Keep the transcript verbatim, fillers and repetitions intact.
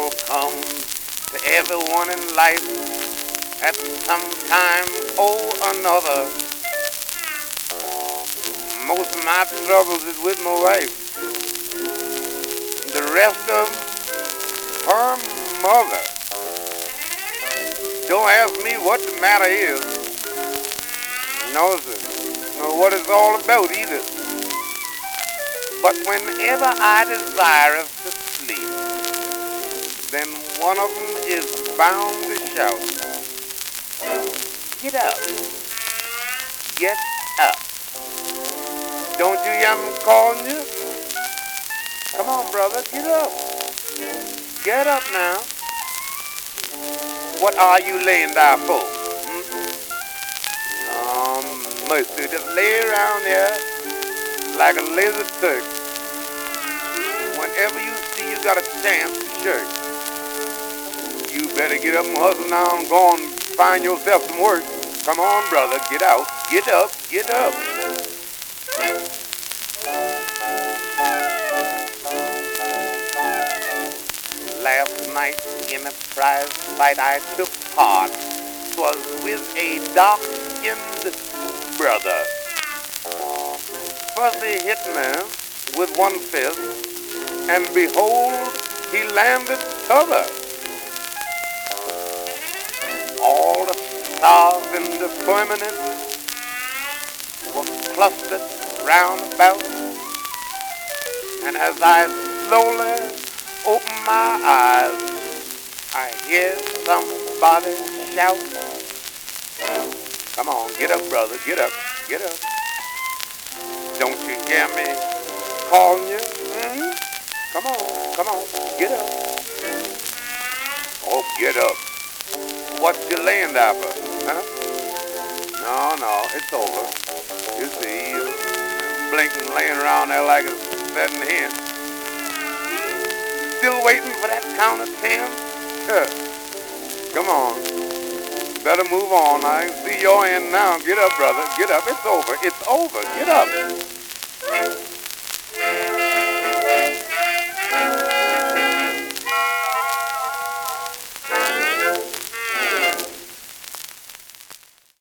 trouble comes to everyone in life at some time or another. Most of my troubles is with my wife. The rest of them, her mother. Don't ask me what the matter is. No, sir. Nor what it's all about either. But whenever I desire to sleep, then one of them is bound to shout, "Get up. Get up. Don't you hear them calling you? Come on, brother, get up. Get up now. What are you laying there for? Hmm? Um, mercy, just lay around here like a lazy turkey. Whenever you see you got a chance to shirk, you better get up and hustle now and go and find yourself some work. Come on, brother, get out. Get up, get up. Last night in a prize fight I took part, 'twas with a dark-skinned brother. First he hit me with one fist, and behold, he landed t'other. All the stars in the firmament were clustered round about, and as I slowly open my eyes, I hear somebody shout, "Come on, get up, brother, get up, get up. Don't you hear me calling you? Mm-hmm. Come on, come on, get up. Oh, get up. What you laying there for, huh? No, no, it's over. You see, you blinking, laying around there like a setting hen. Still waiting for that count of ten? Huh. Come on. Better move on. I can see your end now. Get up, brother. Get up. It's over. It's over. Get up.